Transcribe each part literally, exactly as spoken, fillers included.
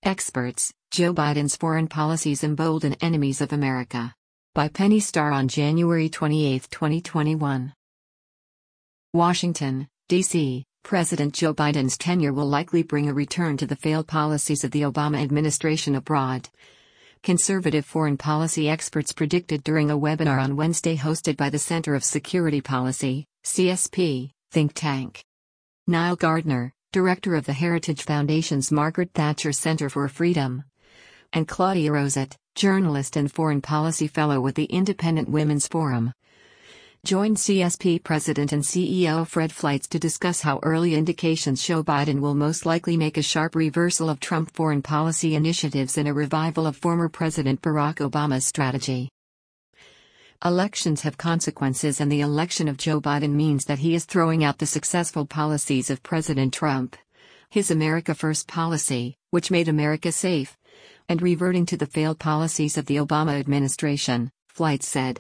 Experts, Joe Biden's foreign policies embolden enemies of America. By Penny Starr on January twenty-eighth, twenty twenty-one. Washington, D C President Joe Biden's tenure will likely bring a return to the failed policies of the Obama administration abroad. Conservative foreign policy experts predicted during a webinar on Wednesday hosted by the Center of Security Policy, C S P, think tank. Niall Gardner, director of the Heritage Foundation's Margaret Thatcher Center for Freedom, and Claudia Rosett, journalist and foreign policy fellow with the Independent Women's Forum, joined C S P President and C E O Fred Fleitz to discuss how early indications show Biden will most likely make a sharp reversal of Trump foreign policy initiatives and a revival of former President Barack Obama's strategy. Elections have consequences, and the election of Joe Biden means that he is throwing out the successful policies of President Trump. His America First policy, which made America safe, and reverting to the failed policies of the Obama administration, Fleitz said.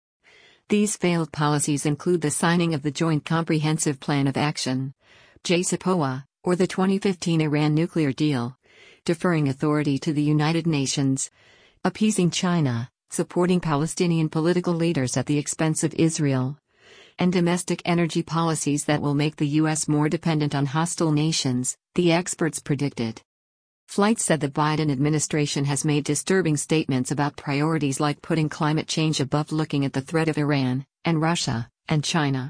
These failed policies include the signing of the Joint Comprehensive Plan of Action, J C P O A, or the twenty fifteen Iran nuclear deal, deferring authority to the United Nations, appeasing China, supporting Palestinian political leaders at the expense of Israel, and domestic energy policies that will make the U S more dependent on hostile nations, the experts predicted. Fleitz said the Biden administration has made disturbing statements about priorities like putting climate change above looking at the threat of Iran, and Russia, and China.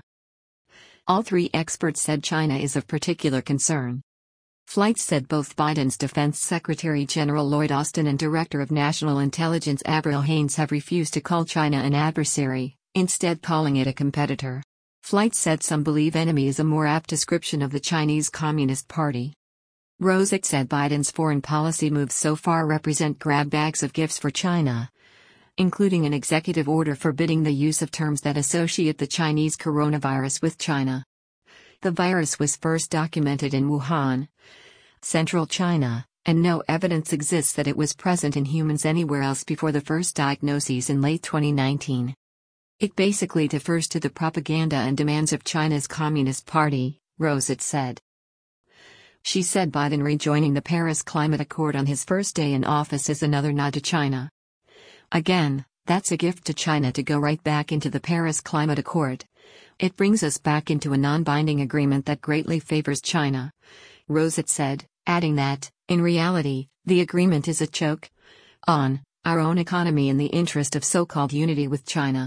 All three experts said China is of particular concern. Fleitz said both Biden's Defense Secretary General Lloyd Austin and Director of National Intelligence Avril Haines have refused to call China an adversary, instead calling it a competitor. Fleitz said some believe enemy is a more apt description of the Chinese Communist Party. Rosett said Biden's foreign policy moves so far represent grab bags of gifts for China, including an executive order forbidding the use of terms that associate the Chinese coronavirus with China. The virus was first documented in Wuhan, central China, and no evidence exists that it was present in humans anywhere else before the first diagnoses in late twenty nineteen. It basically defers to the propaganda and demands of China's Communist Party, Rosett said. She said Biden rejoining the Paris Climate Accord on his first day in office is another nod to China. Again, that's a gift to China to go right back into the Paris Climate Accord. It brings us back into a non-binding agreement that greatly favors China, Rosett said, adding that, in reality, the agreement is a choke on our own economy in the interest of so-called unity with China.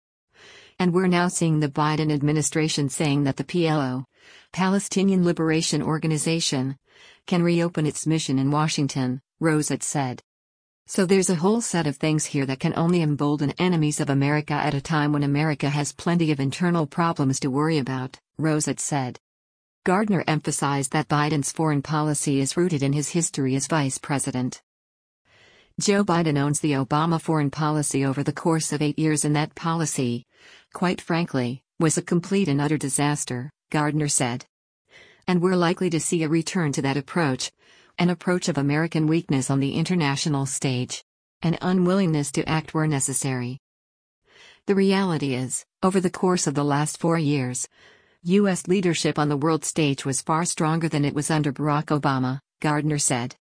And we're now seeing the Biden administration saying that the P L O, Palestinian Liberation Organization, can reopen its mission in Washington, Rosett said. So there's a whole set of things here that can only embolden enemies of America at a time when America has plenty of internal problems to worry about, Rosett said. Gardner emphasized that Biden's foreign policy is rooted in his history as vice president. Joe Biden owns the Obama foreign policy over the course of eight years, and that policy, quite frankly, was a complete and utter disaster, Gardner said. And we're likely to see a return to that approach, an approach of American weakness on the international stage, an unwillingness to act where necessary. The reality is, over the course of the last four years, U S leadership on the world stage was far stronger than it was under Barack Obama, Gardner said.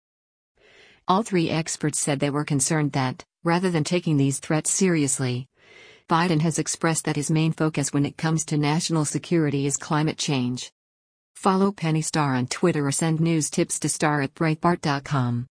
All three experts said they were concerned that, rather than taking these threats seriously, Biden has expressed that his main focus when it comes to national security is climate change. Follow Penny Starr on Twitter or send news tips to Starr at Breitbart dot com.